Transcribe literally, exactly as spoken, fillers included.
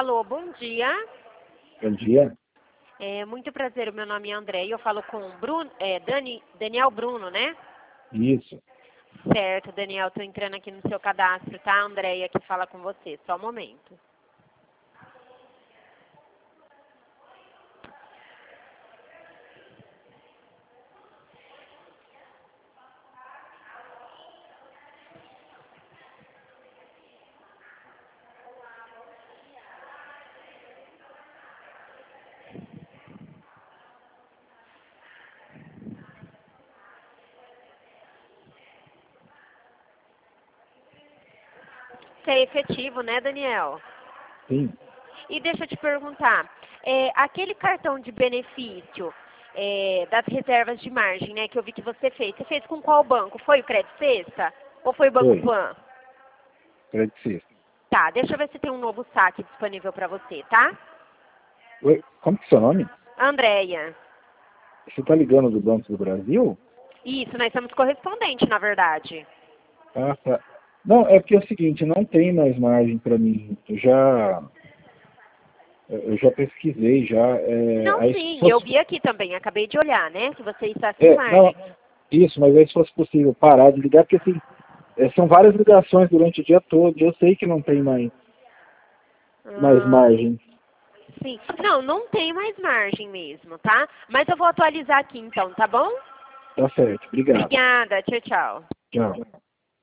Alô, bom dia. Bom dia. É, muito prazer, o meu nome é André e eu falo com Bruno, é, Dani, Daniel Bruno, né? Isso. Certo, Daniel, tô entrando aqui no seu cadastro, tá? A Andréia que fala com você, só um momento. Você é efetivo, né, Daniel? Sim. E deixa eu te perguntar, é, aquele cartão de benefício é, das reservas de margem, né, que eu vi que você fez, você fez com qual banco? Foi o Credit Sexta ou foi o Banco Foi. Pan? Credit Sexta. Tá, deixa eu ver se tem um novo saque disponível para você, tá? Oi, como que é o seu nome? Andréia. Você está ligando do Banco do Brasil? Isso, nós somos correspondentes, na verdade. Ah, tá. Não, é porque é o seguinte, não tem mais margem para mim. Eu já, eu já pesquisei, já. É, Não, aí se sim, eu fosse, vi aqui também, acabei de olhar, né, que você está sem é, não, margem. isso, mas aí se fosse possível parar de ligar, porque assim, é, são várias ligações durante o dia todo, e eu sei que não tem mais, mais Ah, margem. sim. Não, não tem mais margem mesmo, tá? Mas eu vou atualizar aqui então, tá bom? Tá certo, obrigado. Obrigada, tchau, tchau. Tchau.